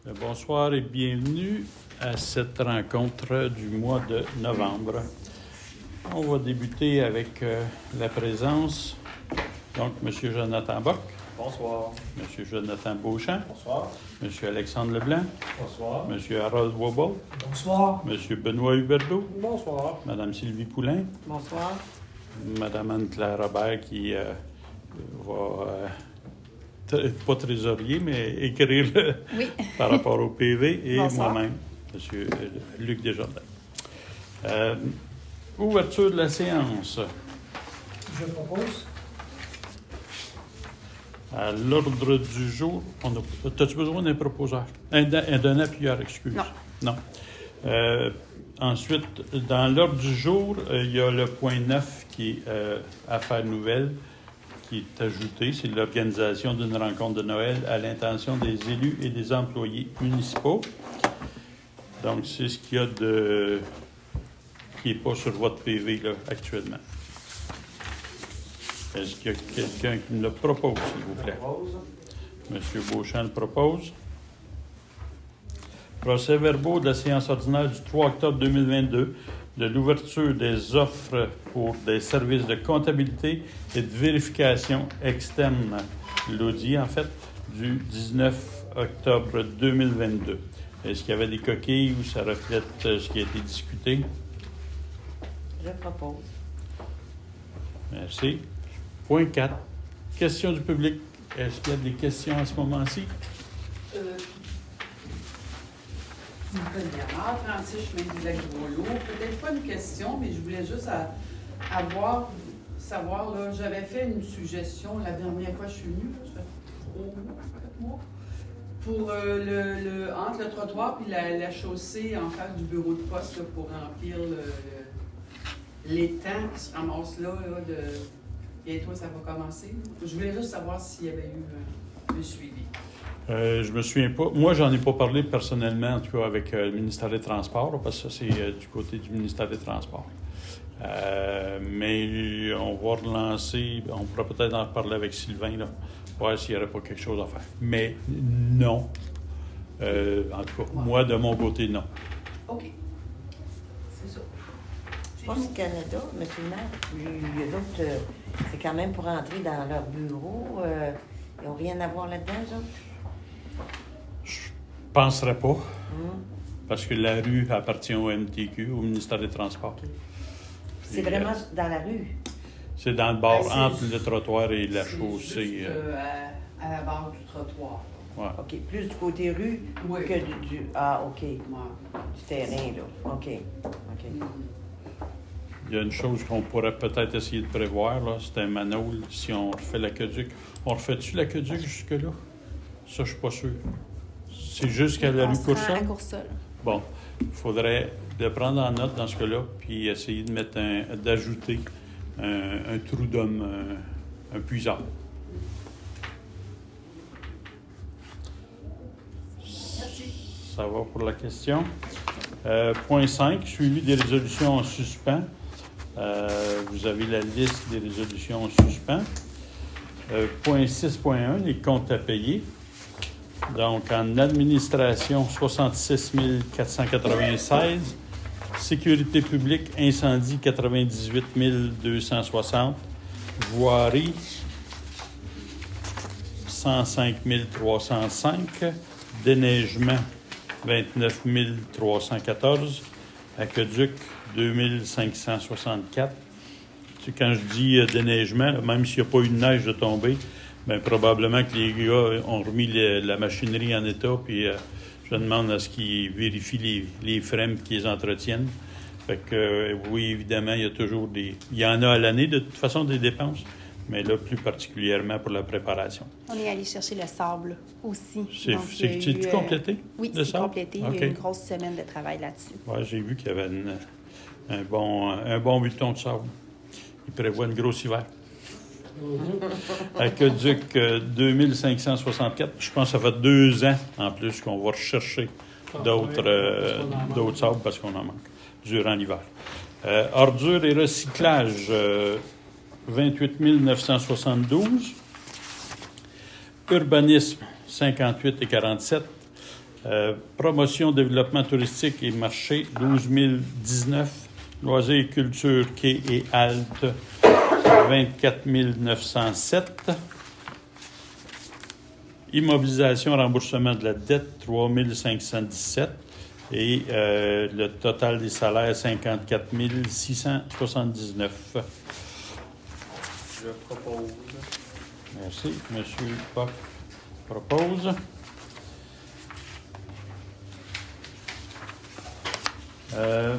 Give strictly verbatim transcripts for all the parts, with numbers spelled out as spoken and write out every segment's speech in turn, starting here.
Bonsoir et bienvenue à cette rencontre du mois de novembre. On va débuter avec euh, la présence, donc M. Jonathan Bock. Bonsoir. M. Jonathan Beauchamp. Bonsoir. M. Alexandre Leblanc. Bonsoir. M. Harold Wobble. Bonsoir. M. Benoît Huberdeau. Bonsoir. Mme Sylvie Poulain. Bonsoir. Mme Anne-Claire Robert qui euh, va, euh, t- pas trésorier, mais écrire le, Oui. par rapport au P V, et Bonsoir. moi-même, M. Luc Desjardins. Euh, ouverture de la séance. Je propose. À l'ordre du jour, on a, as-tu besoin d'un proposeur? Un, d'un, d'un appuyeur, excuse. Non. Non. Euh, ensuite, dans l'ordre du jour, euh, il y a le point neuf qui est euh, affaires nouvelles, qui est ajouté. C'est l'organisation d'une rencontre de Noël à l'intention des élus et des employés municipaux. Donc, c'est ce qu'il y a de... qui n'est pas sur votre P V là, actuellement. Est-ce qu'il y a quelqu'un qui me le propose, s'il vous plaît? Monsieur Beauchamp le propose. Procès-verbaux de la séance ordinaire du trois octobre deux mille vingt-deux, de l'ouverture des offres pour des services de comptabilité et de vérification externe, l'audit, en fait, du dix-neuf octobre deux mille vingt-deux. Est-ce qu'il y avait des coquilles ou ça reflète ce qui a été discuté? Je propose. Merci. Point quatre. Questions du public. Est-ce qu'il y a des questions à ce moment-ci? Euh, Nicole Bernard, trente-six chemin du lac Groslo. Peut-être pas une question, mais je voulais juste à- avoir, savoir, là, j'avais fait une suggestion la dernière fois que je suis venue, là, ça fait trois mois, quatre mois, pour euh, le, le, entre le trottoir et la, la chaussée en face du bureau de poste là, pour remplir le, le- l'étang qui se ramasse là, là de... Bientôt, ça va commencer. Je voulais juste savoir s'il y avait eu euh, un suivi. Euh, je me souviens pas. Moi, j'en ai pas parlé personnellement, en tout cas, avec euh, le ministère des Transports, là, parce que ça, c'est euh, du côté du ministère des Transports. Euh, mais on va relancer, on pourra peut-être en parler avec Sylvain, là, voir s'il n'y aurait pas quelque chose à faire. Mais non. Euh, en tout cas, moi, de mon côté, non. OK. C'est ça. Je pense que Canada, M. le maire, lui- eux autres, euh, c'est quand même pour entrer dans leur bureau. Euh, ils n'ont rien à voir là-dedans, eux autres? Je penserais pas, Hum. parce que la rue appartient au M T Q, au ministère des Transports. C'est Puis, vraiment euh, dans la rue. C'est dans le bord, Ben, c'est entre juste- le trottoir et la C'est chaussée. juste, euh, euh, à, à la barre du trottoir. ouais. OK. Plus du côté rue Oui. que du, du- Ah, OK. Ouais. Du terrain, là. OK. OK. Il y a une chose qu'on pourrait peut-être essayer de prévoir, là, c'est un manole, si on refait l'aqueduc. On refait-tu l'aqueduc jusque-là? Ça, je suis pas sûr. C'est jusqu'à la On rue se rend à Coursol? Coursol. Bon, il faudrait le prendre en note dans ce cas-là, puis essayer de mettre un, d'ajouter un, un trou d'homme, un, un puisard. Ça va pour la question. Euh, point cinq, suivi des résolutions en suspens. Euh, vous avez la liste des résolutions en suspens. Euh, point six point un, les comptes à payer. Donc, en administration, soixante-six mille quatre cent quatre-vingt-seize. Sécurité publique, incendie, quatre-vingt-dix-huit mille deux cent soixante. Voirie, cent cinq mille trois cent cinq. Déneigement, vingt-neuf mille trois cent quatorze. Aqueduc, deux mille cinq cent soixante-quatre. Tu sais, quand je dis euh, déneigement, là, même s'il n'y a pas eu de neige de tomber, bien, probablement que les gars ont remis le- la machinerie en état, puis euh, je demande à ce qu'ils vérifient les, les freins et qu'ils les entretiennent. Fait que, euh, oui, évidemment, il y a toujours des... Il y en a à l'année, de toute façon, des dépenses, mais là, plus particulièrement pour la préparation. On est allé chercher le sable aussi. C'est, Donc, il y a c'est, eu, c'est-tu euh, complété? Oui, le c'est sable? complété. Il y OK. a eu une grosse semaine de travail là-dessus. Ouais, j'ai vu qu'il y avait une- un bon, un bon buton de sable. Il prévoit une grosse hiver. Aqueduc, euh, deux mille cinq cent soixante-quatre. Je pense que ça fait deux ans en plus qu'on va rechercher d'autres, euh, d'autres sables parce qu'on en manque durant l'hiver. Euh, ordures et recyclage, euh, vingt-huit mille neuf cent soixante-douze. Urbanisme, cinquante-huit et quarante-sept. Euh, promotion, développement touristique et marché, douze mille dix-neuf. Loisirs et culture, quai et halte, vingt-quatre mille neuf cent sept. Immobilisation, remboursement de la dette, trois mille cinq cent dix-sept. Et euh, le total des salaires, cinquante-quatre mille six cent soixante-dix-neuf. Je propose. Merci. Monsieur Poc propose. Euh,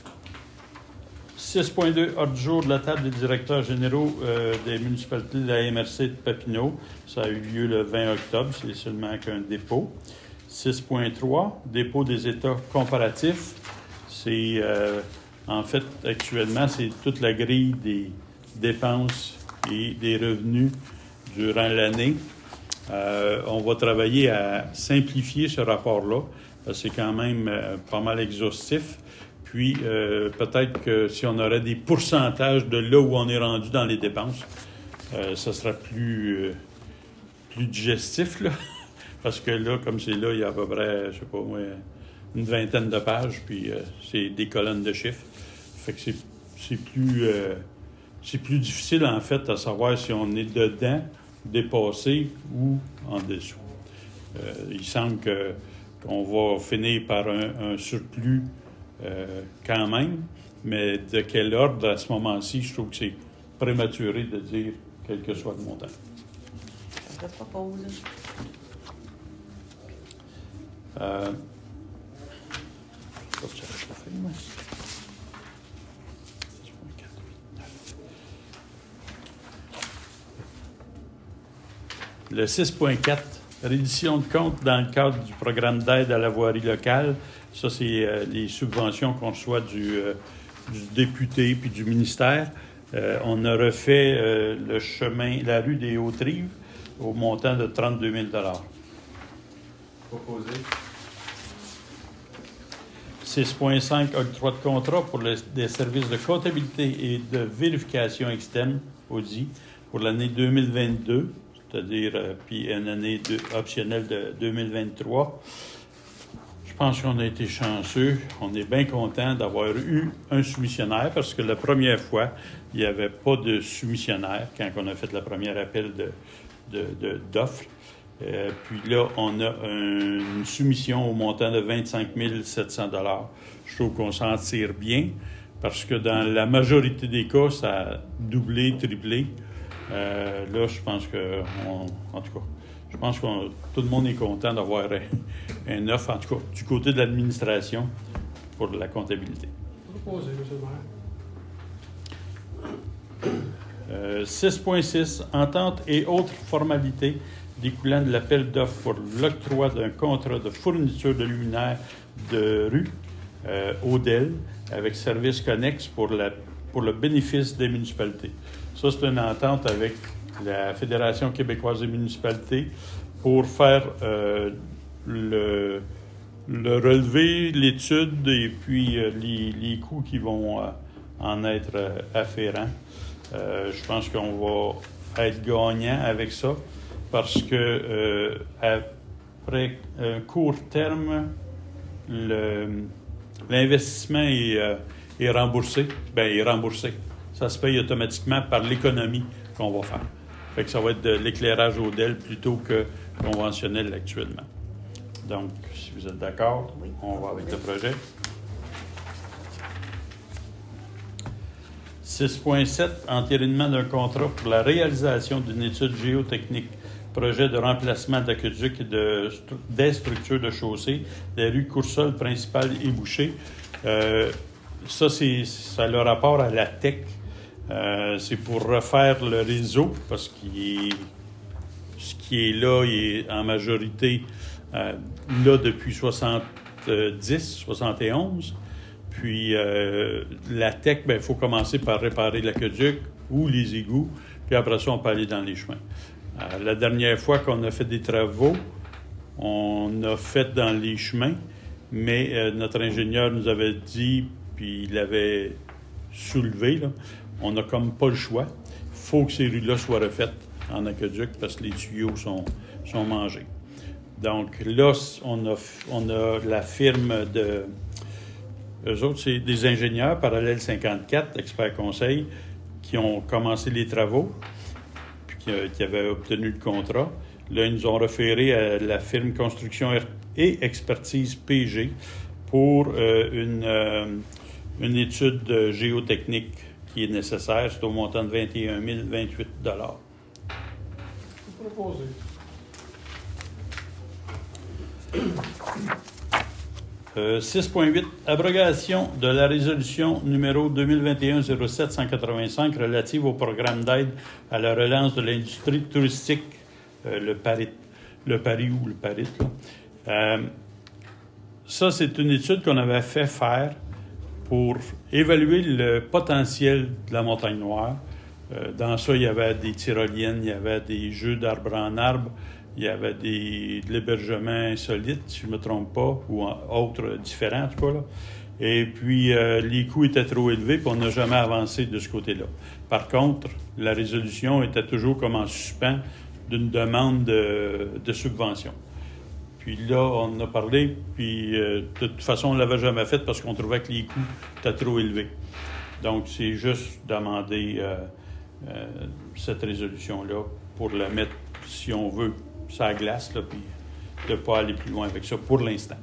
six point deux, ordre du jour de la table des directeurs généraux euh, des municipalités de la M R C de Papineau. Ça a eu lieu le vingt octobre, c'est seulement qu'un dépôt. six point trois, dépôt des états comparatifs. C'est, euh, en fait, actuellement, c'est toute la grille des dépenses et des revenus durant l'année. Euh, on va travailler à simplifier ce rapport-là. C'est quand même euh, pas mal exhaustif. Puis, euh, peut-être que si on aurait des pourcentages de là où on est rendu dans les dépenses, euh, ça sera plus, euh, plus digestif, là. Parce que là, comme c'est là, il y a à peu près, je sais pas moi, une vingtaine de pages, puis euh, c'est des colonnes de chiffres. Fait que c'est, c'est plus... Euh, c'est plus difficile, en fait, à savoir si on est dedans, dépassé ou en dessous. Euh, il semble que on va finir par un, un surplus euh, quand même, mais de quel ordre à ce moment-ci, je trouve que c'est prématuré de dire quel que soit le montant. Je propose. Euh, Le six point quatre, reddition de comptes dans le cadre du programme d'aide à la voirie locale. Ça, c'est euh, les subventions qu'on reçoit du, euh, du député puis du ministère. Euh, on a refait euh, le chemin, la rue des Hautes-Rives au montant de trente-deux mille dollars. Proposé. six point cinq, octroi de contrat pour les, des services de comptabilité et de vérification externe, audit, pour l'année deux mille vingt-deux. C'est-à-dire, euh, puis une année de, optionnelle de deux mille vingt-trois. Je pense qu'on a été chanceux. On est bien content d'avoir eu un soumissionnaire parce que la première fois, il n'y avait pas de soumissionnaire quand on a fait le premier appel de, de, de, d'offres. Euh, puis là, on a un, une soumission au montant de vingt-cinq mille sept cents dollars. Je trouve qu'on s'en tire bien parce que dans la majorité des cas, ça a doublé, triplé. Euh, là, je pense que, on, en tout cas, je pense que tout le monde est content d'avoir un, un offre, en tout cas, du côté de l'administration pour la comptabilité. Proposé, M. le maire. Euh, six point six, entente et autres formalités découlant de l'appel d'offres pour l'octroi d'un contrat de fourniture de luminaires de rue euh, O D E L avec service connexe pour, la, pour le bénéfice des municipalités. Ça, c'est une entente avec la Fédération québécoise des municipalités pour faire euh, le, le relevé, l'étude et puis euh, les, les coûts qui vont euh, en être euh, afférents. Euh, je pense qu'on va être gagnant avec ça parce que euh, après un court terme, le, l'investissement est, euh, est remboursé. Bien, est remboursé. Ça se paye automatiquement par l'économie qu'on va faire. Fait que ça va être de l'éclairage O D E L plutôt que conventionnel actuellement. Donc, si vous êtes d'accord, Oui. on va avec le projet. six point sept, entérinement d'un contrat pour la réalisation d'une étude géotechnique. Projet de remplacement d'aqueduc et de, des structures de chaussée des rues Coursol principale et Boucher. Euh, ça, c'est, ça a le rapport à la T E C. Euh, c'est pour refaire le réseau parce qu'il est, ce qui est là, il est en majorité euh, là depuis soixante-dix, soixante et onze. Puis euh, la T E C, il faut commencer par réparer l'aqueduc ou les égouts, puis après ça, on peut aller dans les chemins. Euh, la dernière fois qu'on a fait des travaux, on a fait dans les chemins, mais euh, notre ingénieur nous avait dit, puis il avait soulevé, là, on n'a comme pas le choix. Il faut que ces rues-là soient refaites en aqueduc parce que les tuyaux sont, sont mangés. Donc là, on a, on a la firme de... Eux autres, c'est des ingénieurs, Parallèle cinquante-quatre, experts conseils, qui ont commencé les travaux, puis qui, qui avaient obtenu le contrat. Là, ils nous ont référé à la firme Construction et Expertise P G pour euh, une, euh, une étude géotechnique qui est nécessaire. C'est au montant de vingt et un mille vingt-huit dollars. Proposé. Euh, six point huit. Abrogation de la résolution numéro deux mille vingt et un zéro sept cent quatre-vingt-cinq relative au programme d'aide à la relance de l'industrie touristique, euh, le PARIT, le PARI ou le PARIT. Là. Euh, ça, c'est une étude qu'on avait fait faire pour évaluer le potentiel de la Montagne Noire. Euh, dans ça, il y avait des tyroliennes, il y avait des jeux d'arbre en arbre, il y avait des, de l'hébergement insolite, si je ne me trompe pas, ou en, autres différents, en tout cas. Là. Et puis, euh, les coûts étaient trop élevés, puis on n'a jamais avancé de ce côté-là. Par contre, la résolution était toujours comme en suspens d'une demande de, de subvention. Puis là, on en a parlé, puis euh, de toute façon, on ne l'avait jamais fait parce qu'on trouvait que les coûts étaient trop élevés. Donc, c'est juste demander euh, euh, cette résolution-là pour la mettre, si on veut, sur la glace, là, puis de ne pas aller plus loin avec ça pour l'instant.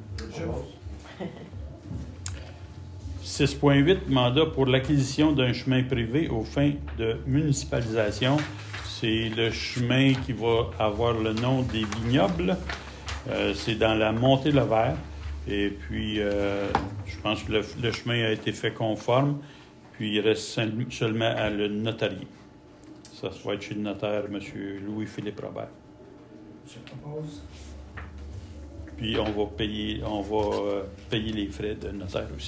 six point huit, mandat pour l'acquisition d'un chemin privé aux fins de municipalisation. C'est le chemin qui va avoir le nom des vignobles. Euh, c'est dans la Montée-le-Vert. Et puis, euh, je pense que le, le chemin a été fait conforme. Puis, il reste seulement à le notarier. Ça, ça va être chez le notaire, M. Louis-Philippe Robert. Je propose. Puis, on va payer, on va euh, payer les frais de notaire aussi.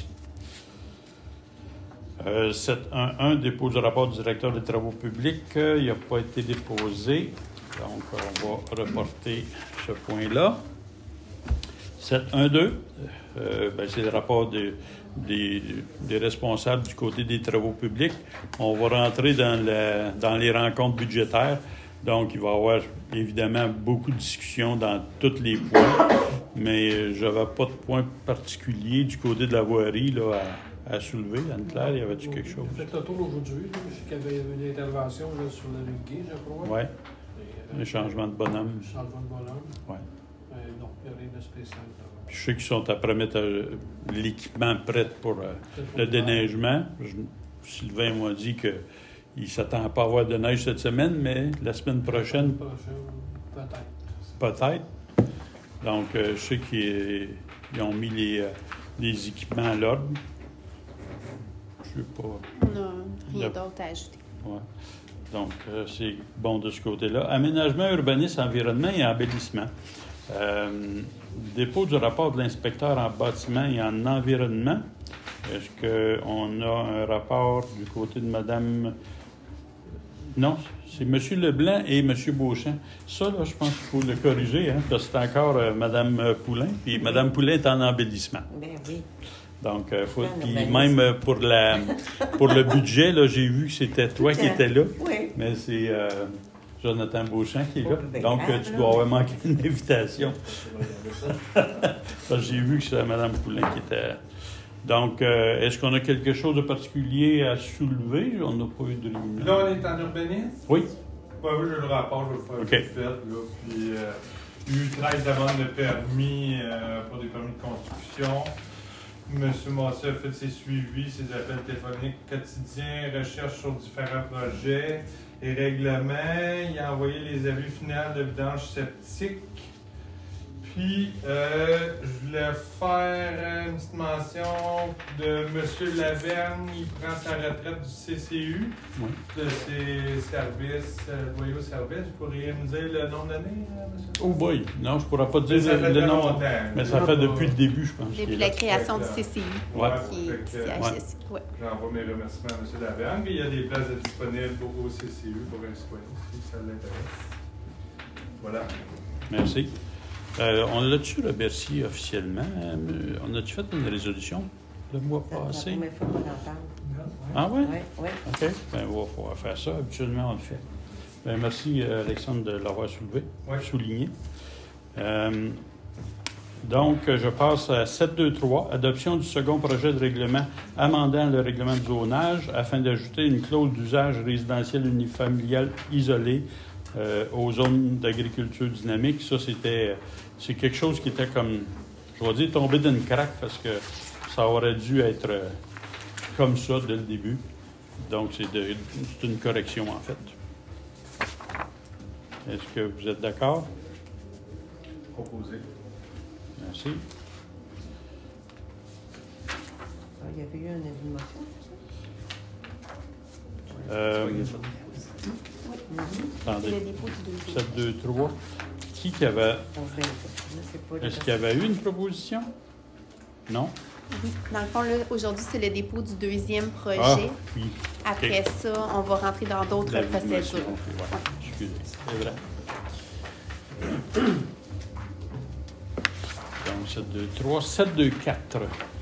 Euh, sept un un, dépôt du rapport du directeur des travaux publics. Euh, il n'a pas été déposé. Donc, on va reporter ce point-là. sept un deux, euh, ben, c'est le rapport de, des, des responsables du côté des travaux publics. On va rentrer dans, la, dans les rencontres budgétaires. Donc, il va y avoir évidemment beaucoup de discussions dans tous les points. Mais je n'avais pas de point particulier du côté de la voirie là, à, à soulever. Anne-Claire, y avait-tu quelque chose? J'ai fait le tour aujourd'hui. Je sais qu'il y avait une intervention là, sur le Luguet, je crois. Oui. Un changement de bonhomme. Un changement de bonhomme. Oui. Euh, non, il n'y a rien de spécial. Je sais qu'ils sont après mettre euh, l'équipement prêt pour euh, le déneigement. Je, Sylvain m'a dit qu'il ne s'attend pas à avoir de neige cette semaine, mais la semaine prochaine, La semaine prochaine peut-être. peut-être. Donc, euh, je sais qu'ils ils ont mis les, euh, les équipements à l'ordre. Je ne sais pas. Non, rien Le... d'autre à ajouter. Ouais. Donc, euh, c'est bon de ce côté-là. Aménagement, urbanisme, environnement et embellissement. Euh, dépôt du rapport de l'inspecteur en bâtiment et en environnement. Est-ce qu'on a un rapport du côté de Mme... Non, c'est M. Leblanc et M. Beauchamp. Ça, là, je pense qu'il faut le corriger, hein, parce que c'est encore euh, Mme Poulain, puis Mme Poulain est en embellissement. Ben oui. Donc, euh, faut, puis même pour, la, pour le budget, là, j'ai vu que c'était toi qui étais là, Oui. mais c'est euh, Jonathan Beauchamp qui est là. Ben, Donc, euh, tu dois avoir manqué une invitation. Ça. Parce que j'ai vu que c'est Mme Poulain qui était... Donc, euh, est-ce qu'on a quelque chose de particulier à soulever? On n'a pas eu de réunion. Là, on est en urbanisme? Oui. Ouais, oui, j'ai le rapport, je vais le faire OK. vite fait. Là. Puis, euh, il y a eu treize demandes de permis euh, pour des permis de construction. M. Massé a fait ses suivis, ses appels téléphoniques quotidiens, recherches sur différents projets et règlements. Il a envoyé les avis finaux de vidange septique. Puis, euh, je voulais faire une petite mention de M. Laverne. Il prend sa retraite du C C U, Oui. de ses services, euh, loyaux services. Vous pourriez me dire le nombre d'années, euh, M. Oh boy! Non, je ne pourrais pas te dire Ça fait le très nom. longtemps. Mais ça fait depuis le début, je pense. qu'il Depuis est la là. création du Fait que, C C U, Ouais. qui Fait est que, siège ici. Ouais. J'envoie mes remerciements à M. Laverne. Puis il y a des places disponibles au C C U pour un citoyen, si ça l'intéresse. Voilà. Merci. Euh, on l'a-tu remercié officiellement? Euh, on a-tu fait une résolution le mois C'est la passé? première fois qu'on en parle. Ah oui? Oui, oui. OK. Bien, on va pouvoir faire ça. Habituellement, on le fait. Bien, merci, euh, Alexandre, de l'avoir soulevé, Ouais. souligné. Euh, donc, je passe à sept deux trois, adoption du second projet de règlement amendant le règlement de zonage afin d'ajouter une clause d'usage résidentiel unifamilial isolé euh, aux zones d'agriculture dynamique. Ça, c'était, c'est quelque chose qui était comme, je vais dire, tombé d'une craque parce que ça aurait dû être euh, comme ça dès le début. Donc, c'est, de, c'est une correction, en fait. Est-ce que vous êtes d'accord? Proposé. Merci. Ah, il y avait eu un avis de motion, c'est ça? Euh, Oui. attendez. C'est le dépôt du deuxième. sept deux trois. Qui qui avait... Donc, ben, là, c'est pas le- Est-ce qu'il y avait eu une proposition? Non? Oui. Dans le fond, là, aujourd'hui, c'est le dépôt du deuxième projet. Ah, oui. Après OK. ça, on va rentrer dans d'autres La motion. procédures. Ouais, excusez, c'est vrai. Donc, sept deux trois, sept deux quatre.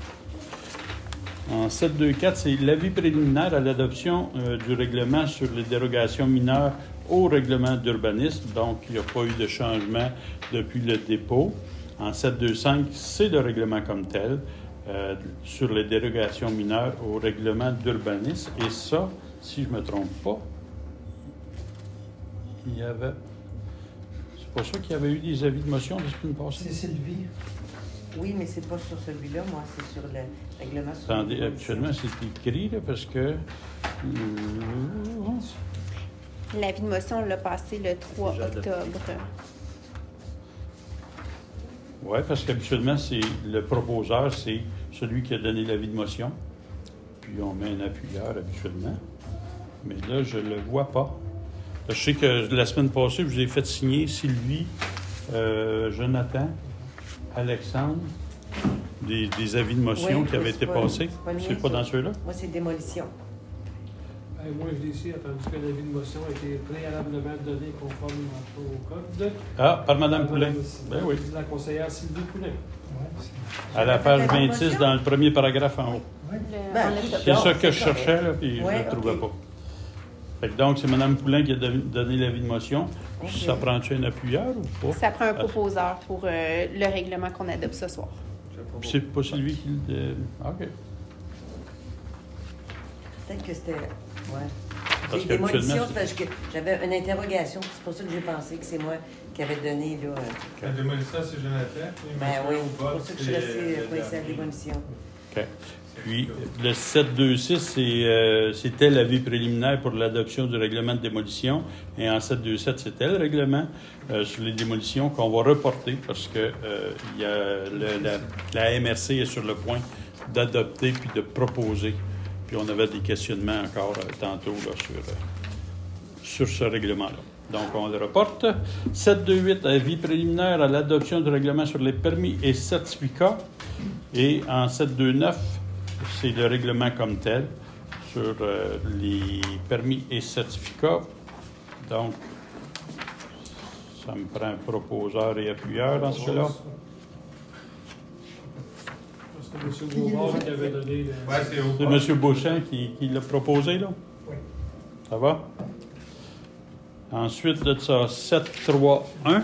En sept deux quatre, c'est l'avis préliminaire à l'adoption euh, du règlement sur les dérogations mineures au règlement d'urbanisme. Donc, il n'y a pas eu de changement depuis le dépôt. En sept deux cinq, c'est le règlement comme tel euh, sur les dérogations mineures au règlement d'urbanisme. Et ça, si je ne me trompe pas, il y avait... C'est pas ça qu'il y avait eu des avis de motion la semaine passée? C'est Sylvie. Oui, mais c'est pas sur celui-là, moi, c'est sur le règlement. Sur Attendez, les- habituellement, c'est écrit, là, parce que... euh, L'avis de motion, on l'a passé le trois Déjà adopté. octobre. Oui, parce qu'habituellement, c'est le proposeur, c'est celui qui a donné l'avis de motion. Puis on met un appuyeur habituellement. Mais là, je ne le vois pas. Là, je sais que la semaine passée, je vous ai fait signer Sylvie, euh, Jonathan, Alexandre, des, des avis de motion Oui, qui avaient c'est été pas- passés. c'est pas le mien, C'est pas ça. dans ceux-là? Moi, c'est démolition. Ben, moi, je l'ai ici, tandis que l'avis de motion a été préalablement donné conforme au code. Ah, par Mme Par Poulain. Madame- Ben oui. La conseillère Sylvie Poulain. À la page vingt-six, dans le premier paragraphe en haut. Le- Ben, on l'a- C'est Non, ça que je c'est correct. cherchais, là, puis je ne Ouais, le trouvais ok. pas. Fait que donc, c'est Mme Poulain qui a don- donné l'avis de motion. Ok. Ça prend-tu un appuyeur ou pas? Ça prend un proposeur pour euh, le règlement qu'on adopte ce soir. Puis c'est pas celui qui le... Ah, OK. Peut-être que c'était. Ouais. Parce C'est qu'habituellement, démolition, c'est- c'est parce que j'avais une interrogation. C'est pour ça que j'ai pensé que c'est moi qui avais donné, là. euh, La démolition, c'est Jonathan. puis Ben monsieur oui, au c'est vote, pour ça que je suis c'est, restée euh, pas ici à la dernier. démolition. OK. Puis, le sept deux six, c'est, euh, c'était l'avis préliminaire pour l'adoption du règlement de démolition. Et en sept deux sept, c'était le règlement euh, sur les démolitions qu'on va reporter parce que euh, il y a le- la, la M R C est sur le point d'adopter puis de proposer. Puis on avait des questionnements encore euh, tantôt là, sur, euh, sur ce règlement-là. Donc, on le reporte. sept deux huit, avis préliminaire à l'adoption du règlement sur les permis et certificats. Et en sept deux neuf, c'est le règlement comme tel sur euh, les permis et certificats. Donc, ça me prend un proposeur et appuyeur dans ce cas-là. C'était M. Gauvard qui avait donné le... Ouais, c'est au C'est vote. M. Beauchamp qui, qui l'a proposé, là? Oui. Ça va? Ensuite de ça, sept trois un.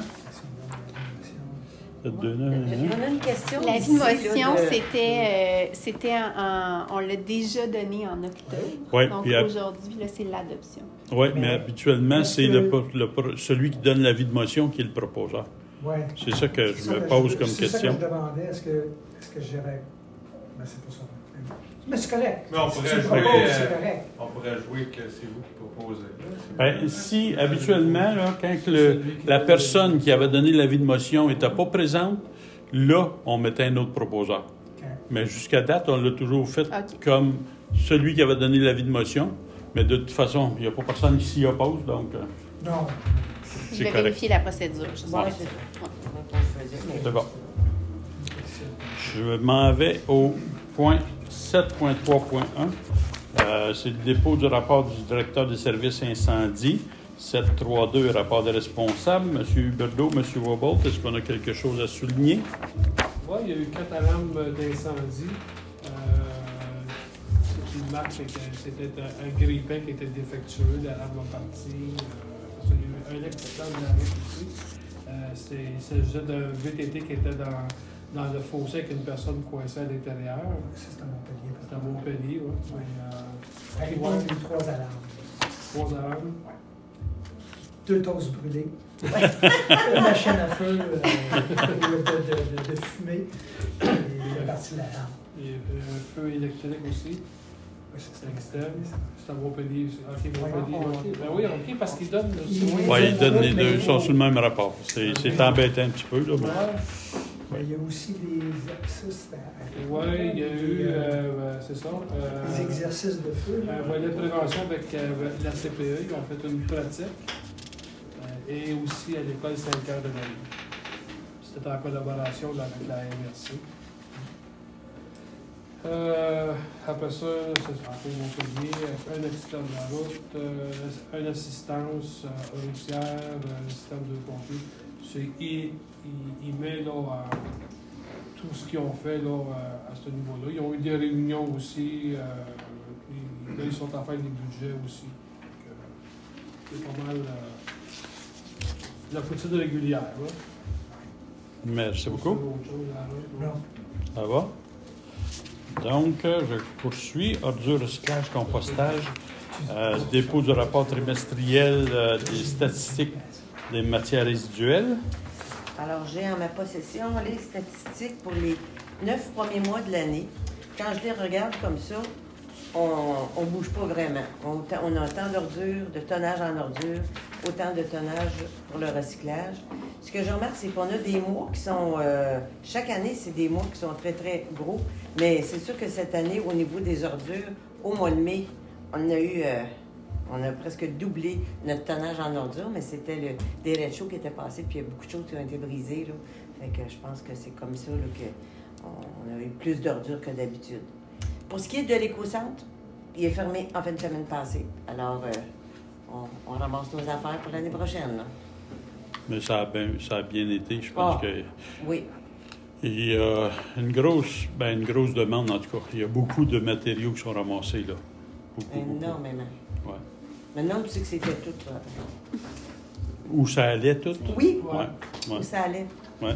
sept deux neuf. On a une question. L'avis ici, de là, motion, de- c'était, euh, c'était en, on l'a déjà donné en octobre. Oui, Donc puis à- aujourd'hui, là, c'est l'adoption. Oui, mais habituellement, Est-ce c'est que- le, pro- le pro- celui qui donne l'avis de motion qui est le proposeur. Oui. C'est ça que je C'est ça me que pose je- comme c'est ça question. que je demandais, est-ce que, est-ce que j'irais... Ben, c'est pas ça. Mais c'est correct. Mais on Si pourrait tu le jouer, proposes, euh, c'est correct. On pourrait jouer que c'est vous qui proposez. Ben, si, habituellement, là, quand que le- la personne qui avait donné l'avis de motion n'était pas présente, là, on mettait un autre proposeur. OK. Mais jusqu'à date, on l'a toujours fait OK. comme celui qui avait donné l'avis de motion. Mais de toute façon, il n'y a pas personne qui s'y oppose, donc euh, Non. Je c'est vais correct. vérifier la procédure. Je sais Ouais, pas. c'est ça. Ouais. On va pas choisir, mais- C'est bon. Je m'en vais au point sept point trois point un. Euh, c'est le dépôt du rapport du directeur des services incendie. sept trois deux, rapport des responsables. M. Huberdeau, M. Wobold, est-ce qu'on a quelque chose à souligner? Oui, il y a eu quatre alarmes d'incendie. Euh, ce qui marque, c'est que c'était un, un grippin qui était défectueux, l'alarme a parti. Euh, parce qu'il y a eu un accident de la route aussi. Euh, c'est, il s'agissait d'un V T T qui était dans, dans le fossé avec une personne coincée à l'intérieur. C'est à Montpellier. C'était à Montpellier, oui. Ouais. Mais, euh, Réponse des trois alarmes. trois alarmes. Deux toasts brûlés. Une machine à feu euh, de, de, de, de fumée. Et il est parti l'alarme. Il y avait un feu électrique aussi. Oui, c'est C'est externe. C'est à Montpellier aussi. OK, Montpellier. Ouais, ok. Ben oui, OK, parce qu'ils donnent aussi. Oui. Oui, ils donnent les Mais- deux, ils sont sur le même rapport. C'est, c'est embêtant un petit peu, là. mais- Ouais. Mais il y a aussi des exercices. à- Oui, il y a eu, euh, euh, c'est ça. euh, Des exercices de feu. là. Un volet de prévention avec euh, la C P E, ils ont fait une pratique. Euh, et aussi à l'école cinq heures de Marie. C'était en collaboration là, avec la M R C. Euh, après ça, c'est encore Montpellier, un accident de la route, euh, une assistance euh, routière, un système de pompiers. C'est, il, il, il met là, euh, tout ce qu'ils ont fait là, euh, à ce niveau-là. Ils ont eu des réunions aussi, euh, puis là, ils sont en train des budgets aussi. Donc, euh, c'est pas mal euh, la routine régulière. Là. Merci beaucoup. Autre chose à rajouter? Non. Ça va? Donc, euh, je poursuis. Ordures, recyclage, compostage, euh, dépôt du rapport trimestriel euh, des statistiques des matières résiduelles. Alors, j'ai en ma possession les statistiques pour les neuf premiers mois de l'année. Quand je les regarde comme ça, on ne bouge pas vraiment. On, on a autant d'ordures, de tonnage en ordures, autant de tonnage pour le recyclage. Ce que je remarque, c'est qu'on a des mois qui sont... Euh, chaque année, c'est des mois qui sont très, très gros. Mais c'est sûr que cette année, au niveau des ordures, au mois de mai, on a eu... Euh, on a presque doublé notre tonnage en ordures, mais c'était le, des réchauds qui étaient passés, puis il y a beaucoup de choses qui ont été brisées. Là. Fait que je pense que c'est comme ça là, qu'on a eu plus d'ordures que d'habitude. Pour ce qui est de l'éco-centre, il est fermé en fin de semaine passée. Alors, euh, on, on ramasse nos affaires pour l'année prochaine. Là. Mais ça a bien, ça a bien été. Je pense Ah. que Oui. il y a une grosse, ben, une grosse demande, en tout cas. Il y a beaucoup de matériaux qui sont ramassés, là. Beaucoup, beaucoup. Énormément. Ouais. Maintenant, tu sais que c'était tout. Là. Où ça allait, tout? Oui, Ouais. où Ouais. ça allait. Ouais.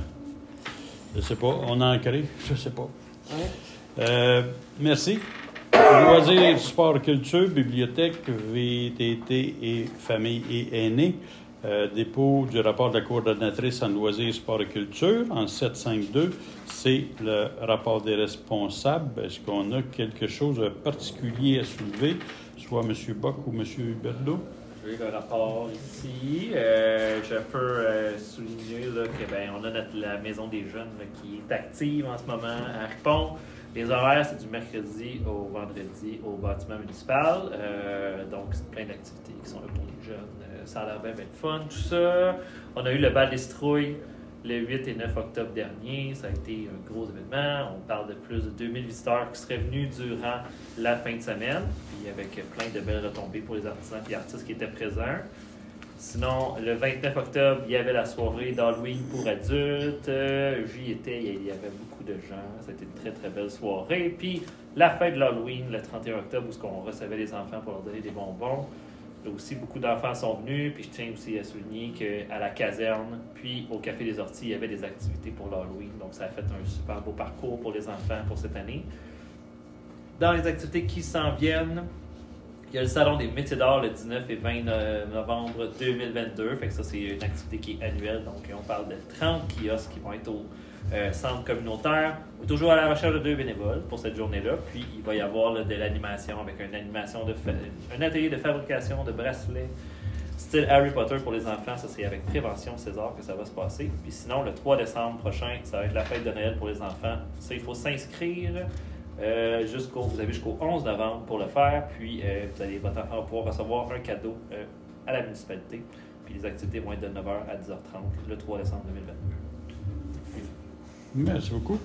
Je sais pas. On a ancré? Je sais pas. Ouais. Euh, merci. Loisirs, sport, culture, bibliothèque, V T T et famille et aînés. Euh, dépôt du rapport de la coordonnatrice en loisirs, sport et culture en sept cinq deux. C'est le rapport des responsables. Est-ce qu'on a quelque chose de particulier à soulever, soit M. Bock ou M. Berlot? J'ai le rapport ici. Euh, je peux euh, souligner là, que ben, on a notre, la maison des jeunes là, qui est active en ce moment à Ripon. Les horaires, c'est du mercredi au vendredi au bâtiment municipal. Euh, donc, c'est plein d'activités qui sont là pour les jeunes. Euh, ça a l'air bien, bien fun, tout ça. On a eu le bal des citrouilles le huit et neuf octobre dernier. Ça a été un gros événement. On parle de plus de deux mille visiteurs qui seraient venus durant la fin de semaine. Puis avec plein de belles retombées pour les artisans et artistes qui étaient présents. Sinon, le vingt-neuf octobre, il y avait la soirée d'Halloween pour adultes. Euh, J'y étais, il y avait beaucoup de gens. Ça a été une très, très belle soirée. Puis, la fête de l'Halloween, le trente et un octobre, où on recevait les enfants pour leur donner des bonbons. Là aussi, beaucoup d'enfants sont venus. Puis, je tiens aussi à souligner qu'à la caserne, puis au Café des Orties, il y avait des activités pour l'Halloween. Donc, ça a fait un super beau parcours pour les enfants pour cette année. Dans les activités qui s'en viennent, il y a le Salon des métiers d'art le dix-neuf et vingt novembre deux mille vingt-deux. Fait que ça, c'est une activité qui est annuelle. Donc, on parle de trente kiosques qui vont être au euh, centre communautaire. On est toujours à la recherche de deux bénévoles pour cette journée-là. Puis, il va y avoir là, de l'animation avec une animation de fa- un atelier de fabrication de bracelets style Harry Potter pour les enfants. Ça, c'est avec Prévention César que ça va se passer. Puis sinon, le trois décembre prochain, ça va être la fête de Noël pour les enfants. Ça, il faut s'inscrire. Euh, jusqu'au, vous avez jusqu'au onze novembre pour le faire, puis euh, vous allez, votre enfant va pouvoir recevoir un cadeau euh, à la municipalité. Puis les activités vont être de neuf heures à dix heures trente le trois décembre deux mille vingt-deux. Merci beaucoup.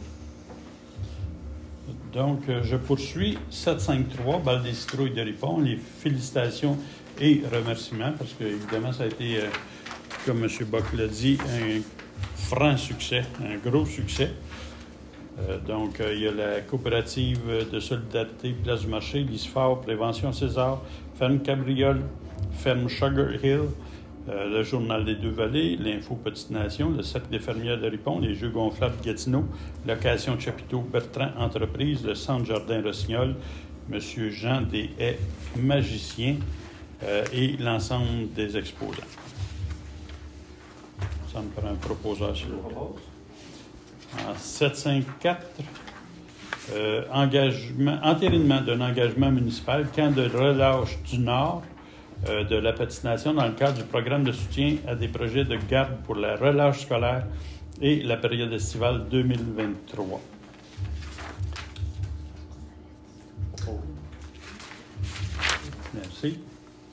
Donc, euh, je poursuis. sept cinq trois, Bal des citrouilles de Ripon. Les félicitations et remerciements, parce que, évidemment, ça a été, euh, comme M. Bock l'a dit, un franc succès, un gros succès. Euh, donc, euh, il y a la coopérative de solidarité Place du Marché, l'ISFAR, Prévention César, Ferme Cabriole, Ferme Sugar Hill, euh, le Journal des Deux-Vallées, l'Info Petite Nation, le Cercle des fermières de Ripon, les Jeux gonflables Gatineau, location de chapiteaux Bertrand Entreprise, le Centre Jardin Rossignol, M. Jean Deshaies, magicien, euh, et l'ensemble des exposants. Ça me prend un proposeur sur le propose. En sept cent cinquante-quatre, euh, engagement, entérinement d'un engagement municipal, camp de relâche du Nord euh, de la patination dans le cadre du programme de soutien à des projets de garde pour la relâche scolaire et la période estivale deux mille vingt-trois. Merci.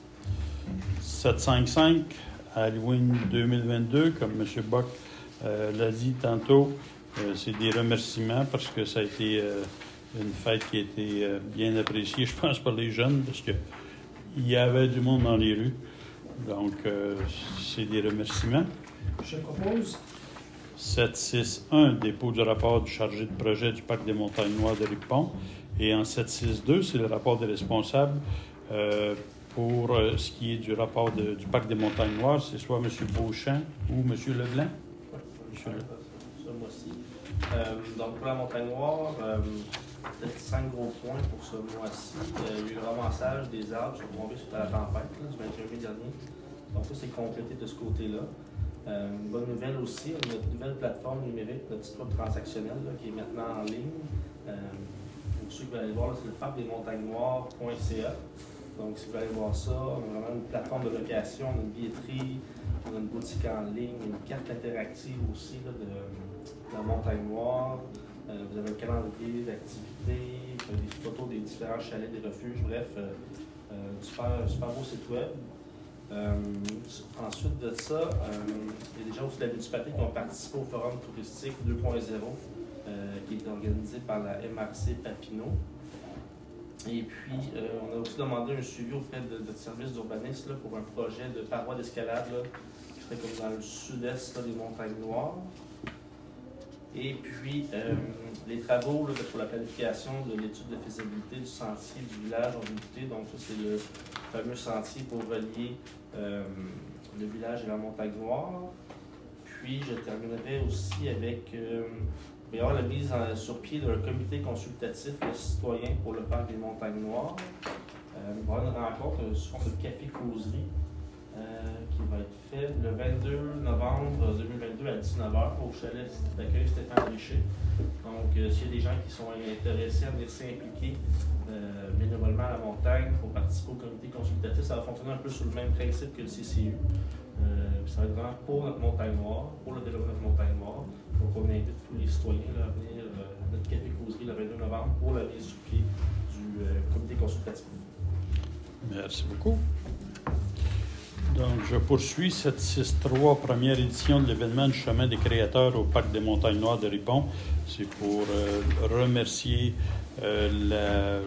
sept cent cinquante-cinq, Halloween deux mille vingt-deux, comme M. Bock euh, l'a dit tantôt, euh, c'est des remerciements parce que ça a été euh, une fête qui a été euh, bien appréciée, je pense, par les jeunes, parce qu'il y avait du monde dans les rues. Donc, euh, c'est des remerciements. Je propose. sept cent soixante-un, dépôt du rapport du chargé de projet du Parc des Montagnes Noires de Ripon. Et en sept cent soixante-deux, c'est le rapport des responsables euh, pour euh, ce qui est du rapport de, du Parc des Montagnes Noires. C'est soit M. Beauchamp ou M. Leblanc. Oui, ce mois-ci. Euh, donc, pour la Montagne Noire, euh, peut-être cinq gros points pour ce mois-ci. Euh, il y a eu le ramassage des arbres qui sont tombés suite à la tempête là, du vingt et un mai dernier. Donc, ça, c'est complété de ce côté-là. Euh, une bonne nouvelle aussi, notre nouvelle plateforme numérique, notre site web transactionnel là, qui est maintenant en ligne. Euh, pour ceux qui veulent aller voir, là, c'est le parc des montagnes noires point c a. Donc, si vous voulez aller voir ça, on a vraiment une plateforme de location, on a une billetterie, on a une boutique en ligne, une carte interactive aussi là, de, de la Montagne Noire. Euh, vous avez un calendrier d'activités, des photos des différents chalets, des refuges, bref, euh, euh, super, super beau site web. Euh, ensuite de ça, euh, il y a des gens aussi de la municipalité qui ont participé au Forum touristique deux point zéro, euh, qui est organisé par la M R C Papineau. Et puis, euh, on a aussi demandé un suivi auprès de notre service d'urbanisme pour un projet de paroi d'escalade là, qui serait comme dans le sud-est là, des Montagnes Noires. Et puis, euh, les travaux là, pour la planification de l'étude de faisabilité du sentier du village ont débuté. Donc, ça, c'est le fameux sentier pour relier euh, le village et la Montagne Noire. Puis, je terminerai aussi avec euh, il va y avoir la mise en, sur pied d'un comité consultatif citoyen pour le parc des Montagnes Noires. Euh, il va y avoir une rencontre, une sorte de café-causerie euh, qui va être faite le vingt-deux novembre deux mille vingt-deux à dix-neuf heures au chalet d'accueil Stéphane Richer. Donc, euh, s'il y a des gens qui sont intéressés à venir s'impliquer euh, bénévolement à la montagne pour participer au comité consultatif, ça va fonctionner un peu sur le même principe que le C C U. Euh, ça va être vraiment pour notre montagne noire, pour le développement de notre montagne noire. Donc, on invite tous les citoyens là, à venir euh, à notre café-causerie le vingt-deux novembre pour la mise sur pied du euh, comité consultatif. Merci beaucoup. Donc, je poursuis cette six trois, première édition de l'événement du Chemin des créateurs au Parc des Montagnes Noires de Ripon. C'est pour euh, remercier euh, la...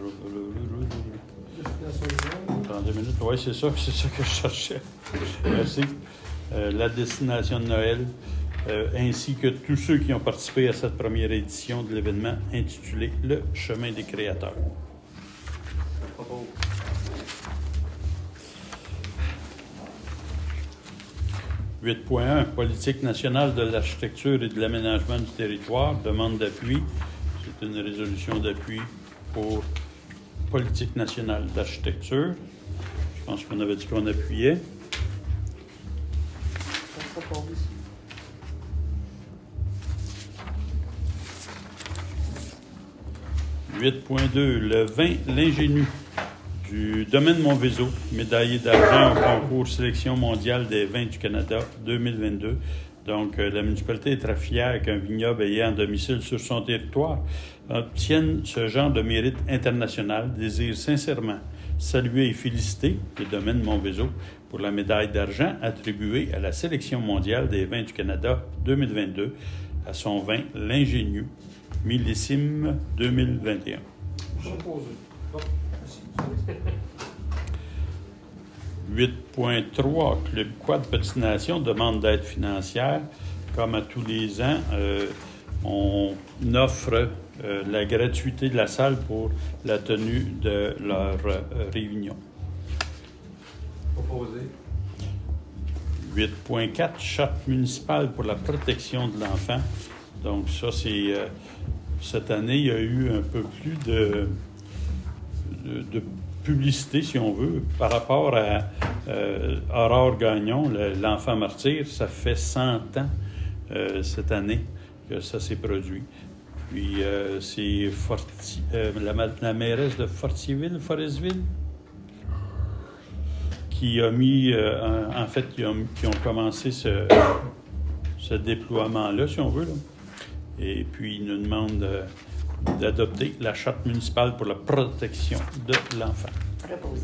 trente minutes, oui, c'est ça, c'est ça que je cherchais. Merci. Euh, la destination de Noël, euh, ainsi que tous ceux qui ont participé à cette première édition de l'événement intitulé Le Chemin des créateurs. huit point un, politique nationale de l'architecture et de l'aménagement du territoire, demande d'appui. C'est une résolution d'appui pour politique nationale d'architecture. Je pense qu'on avait dit qu'on appuyait. On propose. huit point deux, le vin L'Ingénu du domaine Montvézo, médaillé d'argent au concours sélection mondiale des vins du Canada deux mille vingt-deux. Donc, euh, la municipalité est très fière qu'un vignoble ayant un domicile sur son territoire obtienne ce genre de mérite international, désire sincèrement saluer et féliciter le domaine Montvézo pour la médaille d'argent attribuée à la sélection mondiale des vins du Canada deux mille vingt-deux à son vin L'Ingénu, millésime deux mille vingt et un. huit point trois, Club Quad Petite Nation demande d'aide financière. Comme à tous les ans, euh, on offre euh, la gratuité de la salle pour la tenue de leur euh, réunion. Proposé. huit point quatre, charte municipale pour la protection de l'enfant. Donc ça, c'est... Euh, cette année, il y a eu un peu plus de, de, de publicité, si on veut, par rapport à euh, Aurore Gagnon, le, l'enfant martyr. Ça fait cent ans euh, cette année que ça s'est produit. Puis euh, c'est Forti, euh, la, la mairesse de Fortierville, Forestville, qui a mis, euh, en, en fait, qui ont, qui ont commencé ce, ce déploiement-là, si on veut, là. Et puis, il nous demande euh, d'adopter la charte municipale pour la protection de l'enfant. Proposé.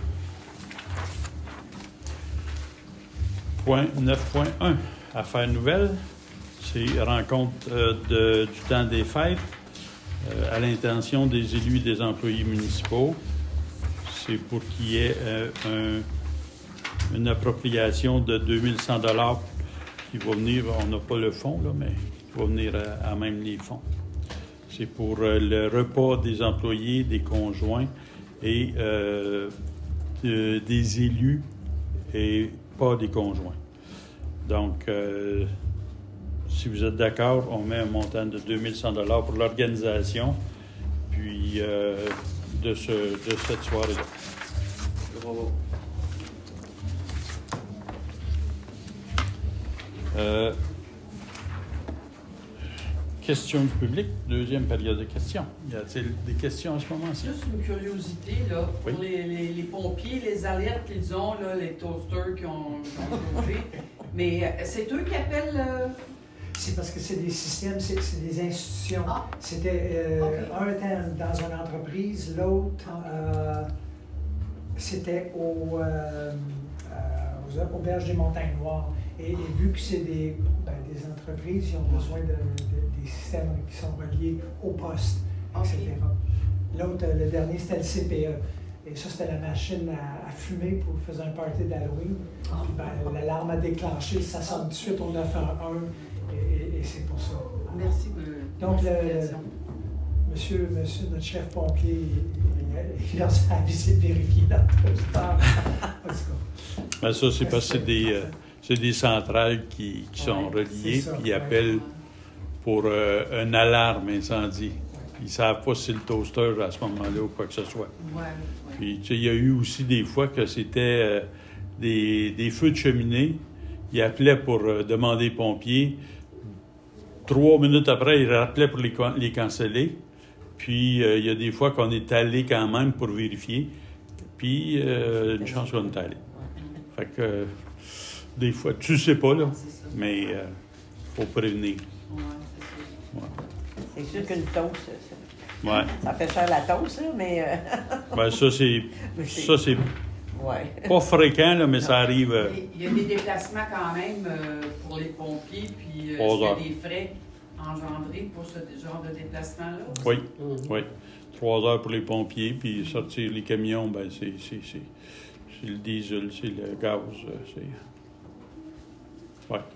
Point neuf point un, affaires nouvelles. C'est rencontre euh, de, du temps des fêtes euh, à l'intention des élus et des employés municipaux. C'est pour qu'il y ait euh, un, une appropriation de deux mille cent dollars qui va venir, on n'a pas le fonds, là, mais qui va venir à, à même les fonds. C'est pour euh, le repas des employés, des conjoints et euh, de, des élus et pas des conjoints. Donc, euh, si vous êtes d'accord, on met un montant de deux mille cent dollars pour l'organisation, puis euh, de, ce, de cette soirée-là. Bravo. Euh, questions du public, deuxième période de questions. Y a-t-il des questions à ce moment-ci? Juste une curiosité, là, pour Oui. les, les, les pompiers, les alertes qu'ils ont, là, les toasters qui ont, qui ont trouvé. Mais euh, c'est eux qui appellent... euh, C'est parce que c'est des systèmes, c'est, c'est des institutions. Ah. C'était, euh, Ok. un était dans une entreprise, l'autre, euh, c'était au, euh, euh, aux Auberges des Montagnes Noires. Et, et vu que c'est des, ben, des entreprises, ils ont besoin de, de- des systèmes qui sont reliés au poste, et cetera. L'autre, euh, le dernier, c'était le C P E. Et ça, c'était la machine à, à fumer pour faire un party d'Halloween. Ah. Puis, ben, l'alarme a déclenché, ça sonne tout de suite au neuf un un, et, et- et c'est pour ça. Merci pour Donc, le- l'explication. Monsieur, monsieur, notre chef pompier, il, il a sa visite vérifiée dans le toaster. En tout cas. Ben ça, c'est parce que c'est des, euh, c'est des centrales qui, qui sont Ouais, reliées, c'est ça, puis ils ouais. appellent pour euh, une alarme incendie. Ils ne savent pas si c'est le toaster à ce moment-là ou quoi que ce soit. Ouais, ouais. Puis, tu sais, il y a eu aussi des fois que c'était euh, des, des feux de cheminée. Ils appelaient pour euh, demander pompiers. Trois minutes après, ils rappelaient pour les, can- les canceller. Puis, euh, il y a des fois qu'on est allé quand même pour vérifier. Puis, euh, une chance qu'on est allé. Fait que, euh, des fois, tu sais pas, là, C'est ça. mais il faut prévenir. Ouais, c'est ça. C'est sûr qu'une toast, ça, Ouais. ça fait cher la toast, là, mais... euh, Ben, ça, c'est, mais c'est- ça, c'est Ouais. pas fréquent, là, mais ça arrive. euh, Mais il y a des déplacements quand même euh, pour les pompiers, puis euh, Trois est-ce qu'il y a heures. des frais engendrés pour ce genre de déplacement-là? Oui, Mhm. oui. Trois heures pour les pompiers, puis sortir les camions, ben c'est, c'est, c'est, c'est le diesel, c'est le gaz, euh, c'est... Ouais.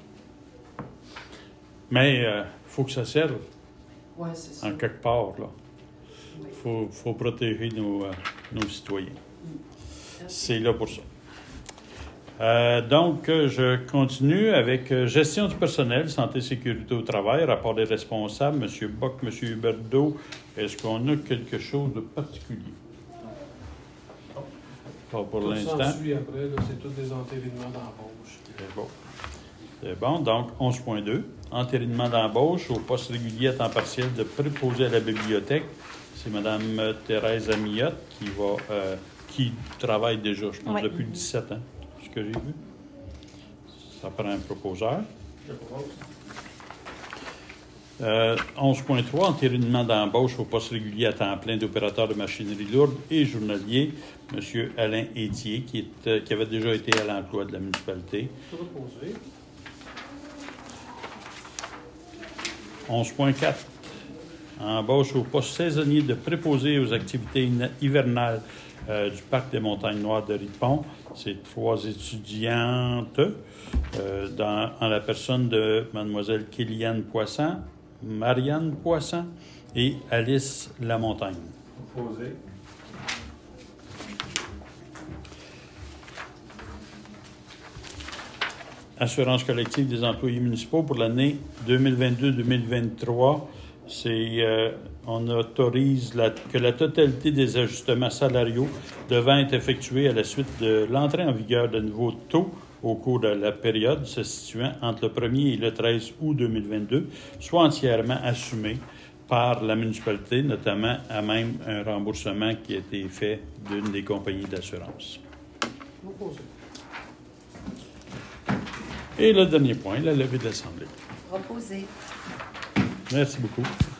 Mais il faut que ça serve Oui, c'est ça. en quelque part, là. Oui. Il faut, faut protéger nos, euh, nos citoyens. Merci. C'est là pour ça. Euh, donc, euh, je continue avec euh, gestion du personnel, santé, sécurité au travail, rapport des responsables, M. Bock, M. Huberdeau. Est-ce qu'on a quelque chose de particulier? Pas pour Tout l'instant. s'ensuit après, là, c'est tous des entérinements d'embauche. C'est bon. C'est bon. Donc, onze point deux. Entérinement d'embauche au poste régulier à temps partiel de préposé à la bibliothèque. C'est Mme Thérèse Amillotte qui va, euh, qui travaille déjà, je pense, Oui. depuis dix-sept ans, ce que j'ai vu. Ça prend un proposeur. Je propose. Euh, onze point trois, entérinement d'embauche au poste régulier à temps plein d'opérateur de machinerie lourde et journalier, M. Alain Étier, qui, est, euh, qui avait déjà été à l'emploi de la municipalité. Proposé. onze point quatre, embauche au poste saisonnier de préposé aux activités hina- hivernales euh, du Parc des Montagnes Noires de Ripon. C'est trois étudiantes euh, dans, en la personne de Mlle Kéliane Poisson, Marianne Poisson et Alice Lamontagne. Proposé. assurance collective des employés municipaux pour l'année deux mille vingt-deux deux mille vingt-trois. C'est, euh, on autorise la, que la totalité des ajustements salariaux devant être effectués à la suite de l'entrée en vigueur de nouveaux taux au cours de la période se situant entre le premier et le treize août deux mille vingt-deux soit entièrement assumés par la municipalité, notamment à même un remboursement qui a été fait d'une des compagnies d'assurance. Et le dernier point, la levée de l'Assemblée. Proposé. Merci beaucoup.